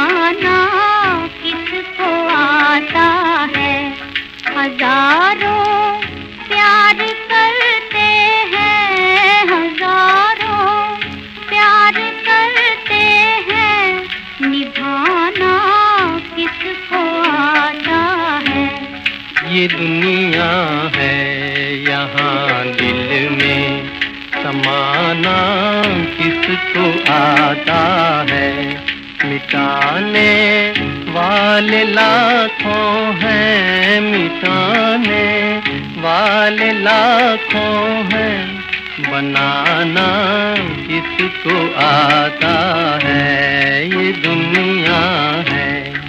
निभाना किसको आता है। हजारों प्यार करते हैं, हजारों प्यार करते हैं, निभाना किसको आता है। ये दुनिया है यहाँ दिल में समाना किसको आता है। मिटाने वाले लाखों हैं, मिटाने वाले लाखों हैं, बनाना किसको आता है। ये दुनिया है।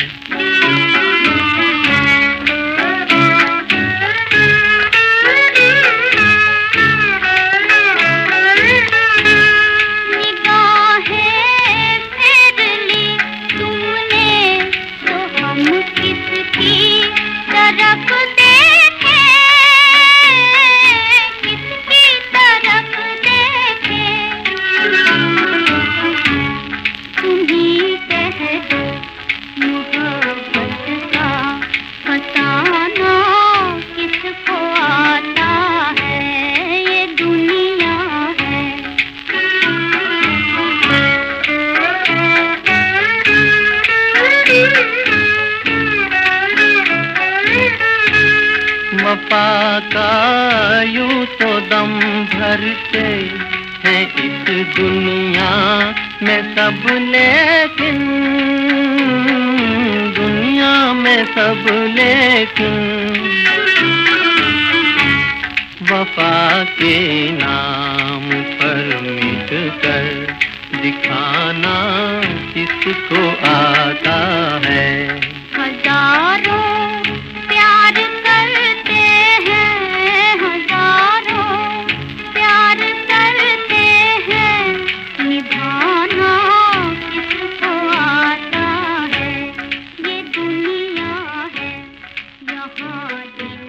वफा का यूं तो दम भरते हैं इस दुनिया में सब, लेकिन दुनिया में सब लेकिन वफा के नाम पर मिट कर दिखाना किसको आता है। हजारों प्यार करते हैं, हजारों प्यार करते हैं, निभाना किसको आता है। ये दुनिया है यहाँ